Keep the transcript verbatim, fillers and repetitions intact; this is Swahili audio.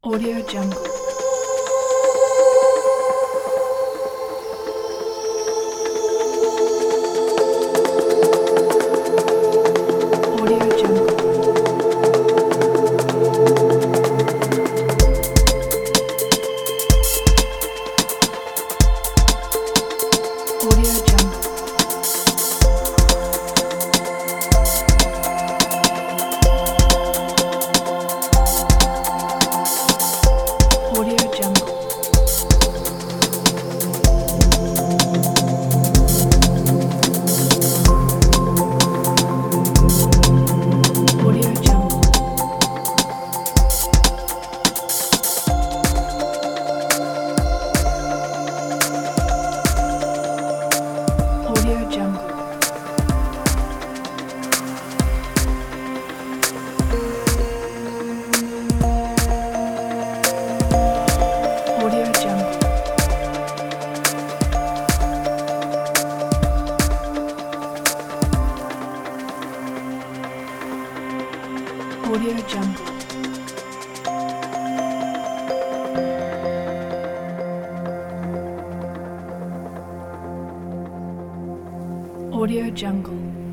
Audio Jungle. Audio Jungle. Audio Jungle. Audio Jungle. Audio Jungle. Audio Jungle. Audio Jungle. Audio Jungle. Audio Jungle.